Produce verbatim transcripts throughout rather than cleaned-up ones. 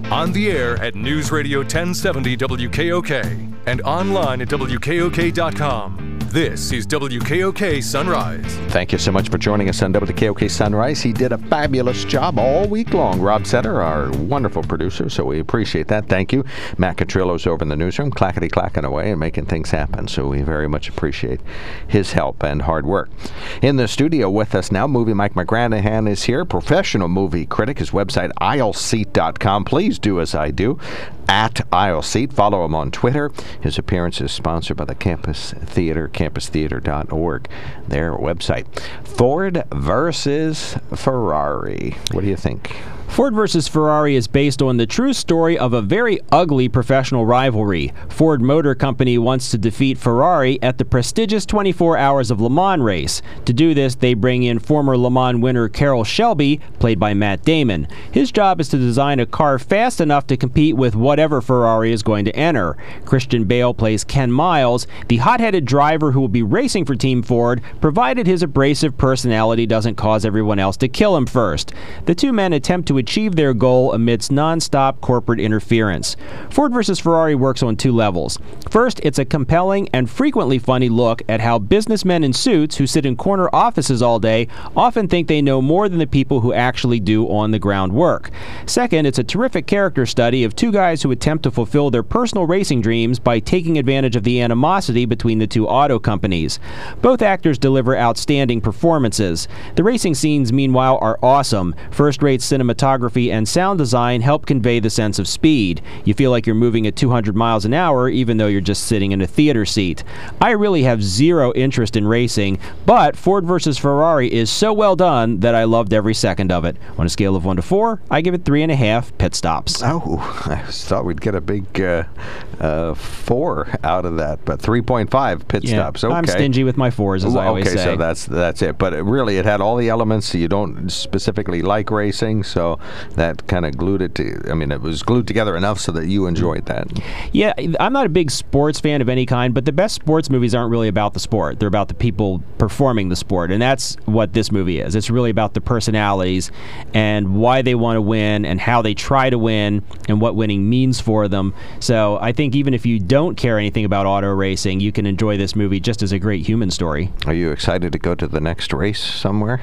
On the air at News Radio ten seventy W K O K and online at W K O K dot com. This is W K O K Sunrise. Thank you so much for joining us on W K O K Sunrise. He did a fabulous job all week long. Rob Setter, our wonderful producer, so we appreciate that. Thank you. Matt Catrillo's over in the newsroom, clackety-clacking away and making things happen, so we very much appreciate his help and hard work. In the studio with us now, Movie Mike McGranahan is here, professional movie critic. His website, aisle seat dot com. Please do as I do, at Aisle Seat. Follow him on Twitter. His appearance is sponsored by the Campus Theater, campus theater dot org, their website. Ford versus Ferrari. What do you think? Ford versus Ferrari is based on the true story of a very ugly professional rivalry. Ford Motor Company wants to defeat Ferrari at the prestigious twenty-four Hours of Le Mans race. To do this, they bring in former Le Mans winner Carroll Shelby, played by Matt Damon. His job is to design a car fast enough to compete with whatever Ferrari is going to enter. Christian Bale plays Ken Miles, the hot-headed driver who will be racing for Team Ford, provided his abrasive personality doesn't cause everyone else to kill him first. The two men attempt to achieve their goal amidst non-stop corporate interference. Ford versus Ferrari works on two levels. First, it's a compelling and frequently funny look at how businessmen in suits who sit in corner offices all day often think they know more than the people who actually do on-the-ground work. Second, it's a terrific character study of two guys who attempt to fulfill their personal racing dreams by taking advantage of the animosity between the two auto companies. Both actors deliver outstanding performances. The racing scenes, meanwhile, are awesome. First-rate cinematography and sound design help convey the sense of speed. You feel like you're moving at two hundred miles an hour even though you're just sitting in a theater seat. I really have zero interest in racing, but Ford versus Ferrari is so well done that I loved every second of it. On a scale of one to four, I give it three and a half pit stops. Oh, I thought we'd get a big uh, uh, four out of that, but three point five pit yeah, stops. Okay. I'm stingy with my fours, as well, I always okay, say. so that's that's it. But it really, it had all the elements. You don't specifically like racing, so that kind of glued it to, I mean, it was glued together enough so that you enjoyed that. Yeah, I'm not a big sports fan of any kind, but the best sports movies aren't really about the sport. They're about the people performing the sport, and that's what this movie is. It's really about the personalities and why they want to win and how they try to win and what winning means for them. So I think even if you don't care anything about auto racing, you can enjoy this movie just as a great human story. Are you excited to go to the next race somewhere?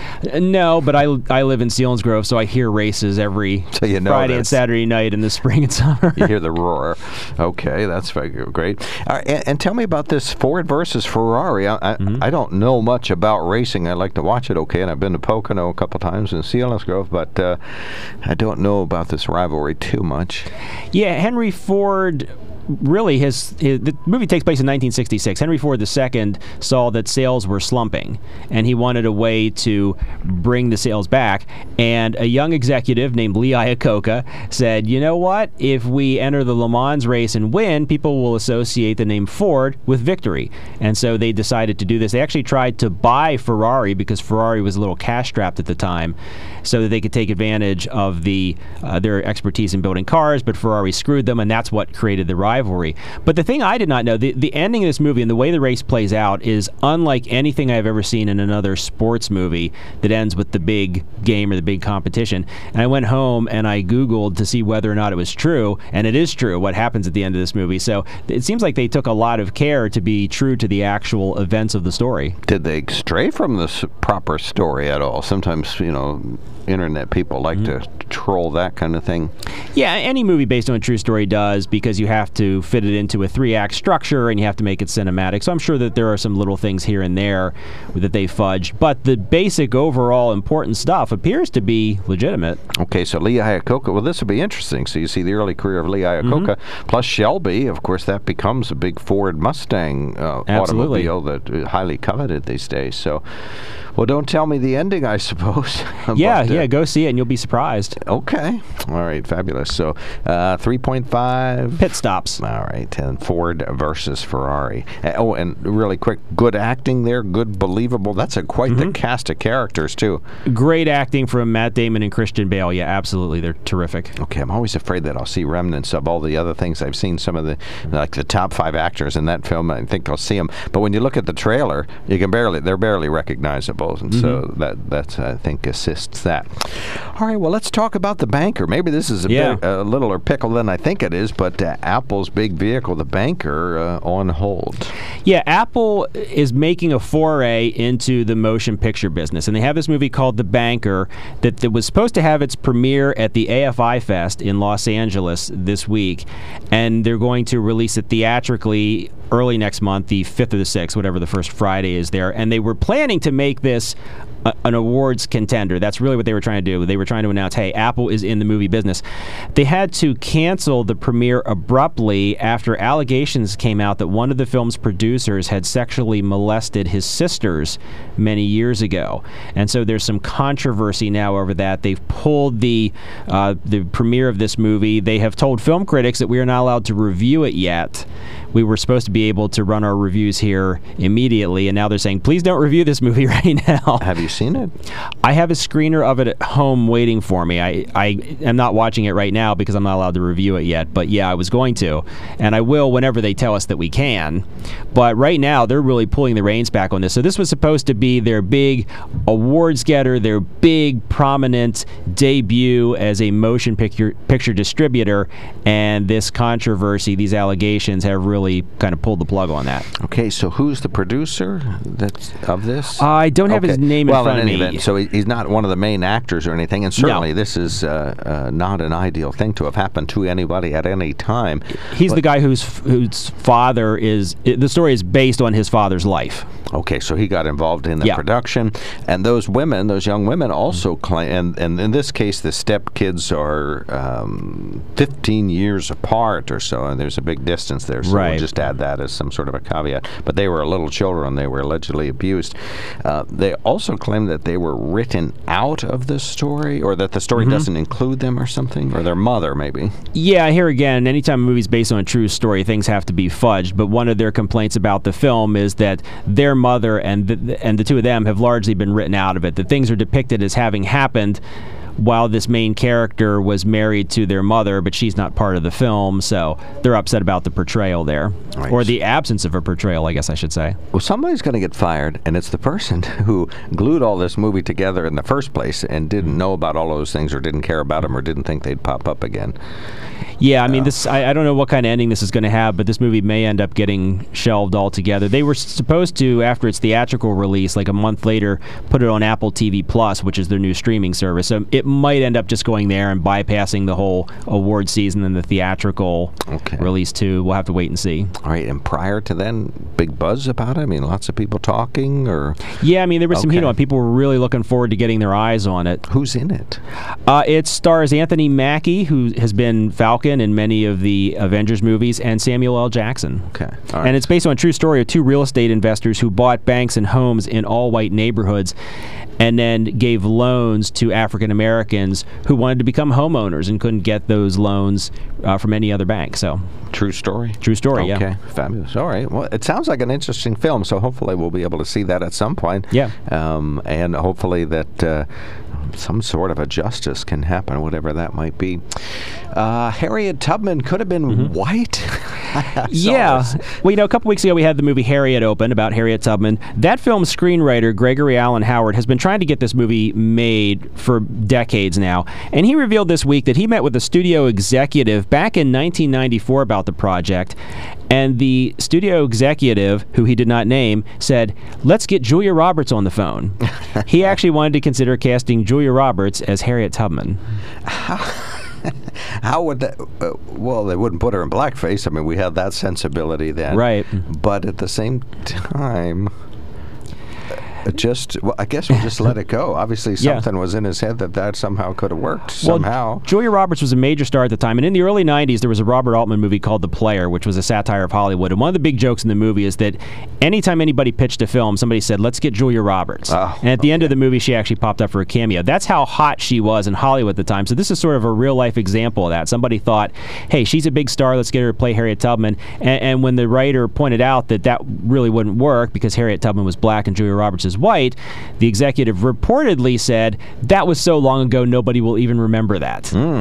No, but I, I live in Selinsgrove, so I hear races every so you know Friday and Saturday night in the spring and summer. You hear the roar. Okay, that's very great. Uh, and, and tell me about this Ford versus Ferrari. I, I, mm-hmm. I don't know much about racing. I like to watch it, okay, and I've been to Pocono a couple times in Selinsgrove, but uh, I don't know about this rivalry too much. Yeah, Henry Ford... Really, his, his the movie takes place in nineteen sixty-six. Henry Ford the Second saw that sales were slumping, and he wanted a way to bring the sales back. And a young executive named Lee Iacocca said, you know what? If we enter the Le Mans race and win, people will associate the name Ford with victory. And so they decided to do this. They actually tried to buy Ferrari because Ferrari was a little cash-strapped at the time, so that they could take advantage of the uh, their expertise in building cars, but Ferrari screwed them, and that's what created the rivalry. But the thing I did not know, the, the ending of this movie and the way the race plays out is unlike anything I've ever seen in another sports movie that ends with the big game or the big competition. And I went home and I Googled to see whether or not it was true, and it is true what happens at the end of this movie. So it seems like they took a lot of care to be true to the actual events of the story. Did they stray from the s- proper story at all? Sometimes, you know, internet people like mm-hmm. to troll that kind of thing. Yeah, any movie based on a true story does, because you have to fit it into a three-act structure and you have to make it cinematic. So I'm sure that there are some little things here and there that they fudged, but the basic overall important stuff appears to be legitimate. Okay, so Lee Iacocca, well, this will be interesting. So you see the early career of Lee Iacocca, mm-hmm. plus Shelby. Of course, that becomes a big Ford Mustang uh, automobile that is highly coveted these days. So, well, don't tell me the ending, I suppose. yeah, but, uh, yeah, go see it and you'll be surprised. Okay. All right, fabulous. So, uh, three point five. Pit stops. All right, and Ford versus Ferrari. Uh, oh, and really quick, good acting there, good, believable. That's a quite mm-hmm. the cast of characters, too. Great acting from Matt Damon and Christian Bale. Yeah, absolutely. They're terrific. Okay, I'm always afraid that I'll see remnants of all the other things. I've seen some of the, like the top five actors in that film. I think I'll see them. But when you look at the trailer, you can barely, they're barely recognizable. people, and mm-hmm. so that that's I think assists that. All right, well, let's talk about The Banker. Maybe this is a, yeah. bit, a littler pickle than I think it is, but uh, Apple's big vehicle, The Banker, uh, on hold. Yeah, Apple is making a foray into the motion picture business, and they have this movie called The Banker that, that was supposed to have its premiere at the A F I Fest in Los Angeles this week, and they're going to release it theatrically early next month, the fifth or the sixth, whatever the first Friday is there, and they were planning to make this a, an awards contender. That's really what they were trying to do. They were trying to announce, hey, Apple is in the movie business. They had to cancel the premiere abruptly after allegations came out that one of the film's producers had sexually molested his sisters many years ago. And so there's some controversy now over that. They've pulled the uh, the premiere of this movie. They have told film critics that we are not allowed to review it yet. We were supposed to be able to run our reviews here immediately, and now they're saying, please don't review this movie right now. Have you seen it? I have a screener of it at home waiting for me. I, I am not watching it right now because I'm not allowed to review it yet, but yeah, I was going to, and I will whenever they tell us that we can. But right now, they're really pulling the reins back on this. So this was supposed to be their big awards getter, their big prominent debut as a motion picture, picture distributor, and this controversy, these allegations have really kind of pulled the plug on that. Okay, so who's the producer that's of this? I don't have okay. his name well, in front in any of me. Event, so he, he's not one of the main actors or anything, and certainly no. this is uh, uh, not an ideal thing to have happened to anybody at any time. He's but, the guy whose whose father is, the story is based on his father's life. Okay, so he got involved in the yeah. production, and those women, those young women also claim, and, and in this case, the stepkids are um, fifteen years apart or so, and there's a big distance there, so right. we'll just add that as some sort of a caveat. But they were little children, they were allegedly abused. Uh, they also claim that they were written out of the story, or that the story mm-hmm. doesn't include them or something, or their mother, maybe. Yeah, here again, anytime a movie's based on a true story, things have to be fudged, but one of their complaints about the film is that their mother and the, and the two of them have largely been written out of it. That things are depicted as having happened while this main character was married to their mother, but she's not part of the film, so they're upset about the portrayal there. Right. Or the absence of a portrayal, I guess I should say. Well, somebody's going to get fired, and it's the person who glued all this movie together in the first place and didn't know about all those things, or didn't care about them, or didn't think they'd pop up again. Yeah, I mean, this. I, I don't know what kind of ending this is going to have, but this movie may end up getting shelved altogether. They were supposed to, after its theatrical release, like a month later, put it on Apple T V Plus, which is their new streaming service. So it might end up just going there and bypassing the whole award season and the theatrical okay. release too. We'll have to wait and see. All right, and prior to then, big buzz about it? I mean, lots of people talking, or? Yeah, I mean, there was some okay. heat on it. People were really looking forward to getting their eyes on it. Who's in it? Uh, it stars Anthony Mackie, who has been Falcon in many of the Avengers movies, and Samuel L. Jackson. Okay. All right. And it's based on a true story of two real estate investors who bought banks and homes in all-white neighborhoods and then gave loans to African Americans who wanted to become homeowners and couldn't get those loans uh, from any other bank. So, true story? True story, okay. yeah. Okay, fabulous. All right. Well, it sounds like an interesting film, so hopefully we'll be able to see that at some point. Yeah. Um, and hopefully that uh, some sort of a justice can happen, whatever that might be. Uh, Harriet Tubman could have been mm-hmm. white. Yeah. Well, you know, a couple weeks ago we had the movie Harriet open about Harriet Tubman. That film's screenwriter, Gregory Allen Howard, has been trying to get this movie made for decades now. And he revealed this week that he met with a studio executive back in nineteen ninety-four about the project. And the studio executive, who he did not name, said, let's get Julia Roberts on the phone. He actually wanted to consider casting Julia Roberts as Harriet Tubman. How would that? Uh, well, they wouldn't put her in blackface. I mean, we had that sensibility then. Right. But at the same time, uh, just, well, I guess we'll just let it go. Obviously, something yeah. was in his head that that somehow could have worked somehow. Well, Julia Roberts was a major star at the time. And in the early nineties, there was a Robert Altman movie called The Player, which was a satire of Hollywood. And one of the big jokes in the movie is that anytime anybody pitched a film, somebody said, let's get Julia Roberts. Oh, and at the okay. end of the movie, she actually popped up for a cameo. That's how hot she was in Hollywood at the time. So this is sort of a real-life example of that. Somebody thought, hey, she's a big star, let's get her to play Harriet Tubman. And, and when the writer pointed out that that really wouldn't work because Harriet Tubman was black and Julia Roberts is white, the executive reportedly said, that was so long ago, nobody will even remember that. Mm.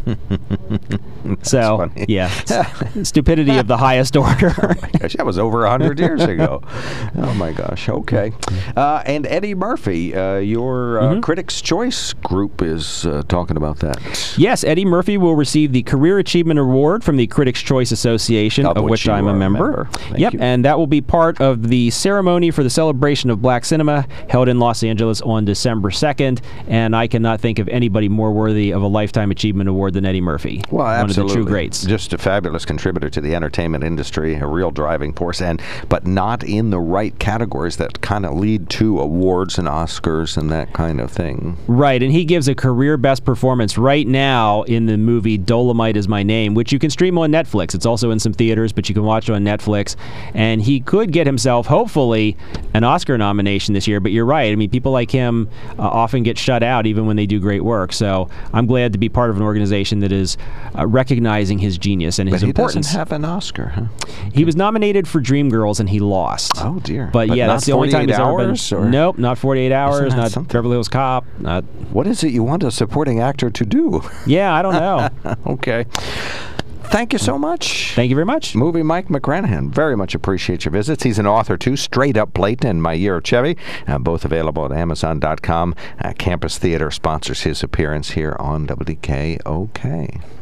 So, funny. yeah, stupidity of the highest order. Oh my gosh, that was over a hundred years ago. Oh my gosh. Okay. Uh, and Eddie Murphy, uh, your uh, Mm-hmm. Critics' Choice group is uh, talking about that. Yes, Eddie Murphy will receive the Career Achievement Award from the Critics' Choice Association, Of of, which which you I'm are a a member. member. Thank Yep, you. and that will be part of the ceremony for the celebration of Black cinema held in Los Angeles on December second. And I cannot think of anybody more worthy of a Lifetime Achievement Award than Eddie Murphy. Well, one absolutely. of the true greats. Just a fabulous contributor to the entertainment industry, a real driving force, and but not in the right categories that kind of lead to awards and Oscars and that kind of thing. Right, and he gives a career best performance right now in the movie Dolomite Is My Name, which you can stream on Netflix. It's also in some theaters, but you can watch it on Netflix. And he could get himself, hopefully, an Oscar nomination this year. But you're right. I mean, people like him uh, often get shut out even when they do great work. So I'm glad to be part of an organization that is uh, recognizing his genius and But his he importance. doesn't have an Oscar, huh? He was nominated for Dreamgirls and he lost. Oh, dear. But, But yeah, not that's the only time he's ever been. forty-eight hours, or- Nope, not forty-eight hours, that not something? Beverly Hills Cop. Not, What is it you want a supporting actor to do? yeah, I don't know. Okay. Thank you so much. Thank you very much. Movie Mike McGranahan. Very much appreciate your visits. He's an author, too. Straight Up Blatant and My Year of Chevy. Uh, both available at Amazon dot com. Uh, Campus Theater sponsors his appearance here on W K O K.